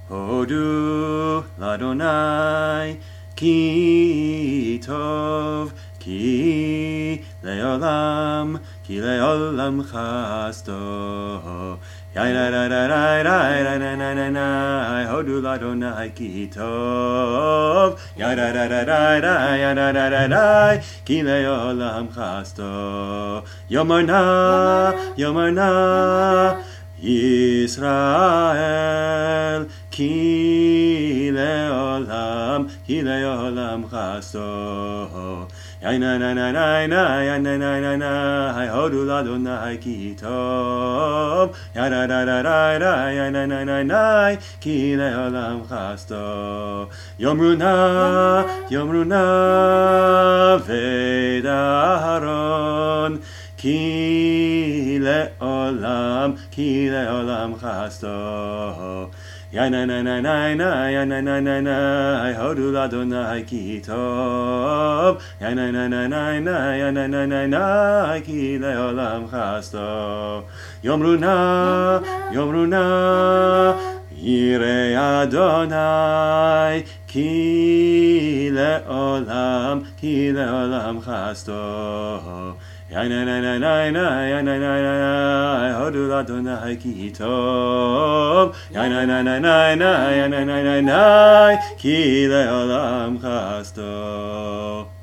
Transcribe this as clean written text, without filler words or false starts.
הודו לאדוני כי טוב, כי לעולם חסדו. הודו לאדוני כי טוב, כי לעולם חסדו. יאמר נא ישראל, כי לעולם חסדו. הודו לאדוני כי טוב, כי לעולם חסדו. יאמרו נא בית אהרון, כי לעולם חסדו. הודו לאדוני כי טוב, כי לעולם חסדו. יאמרו נא ירא אדוני, כי לעולם חסדו. הודו לאדוני כי טוב, כי לעולם חסדו.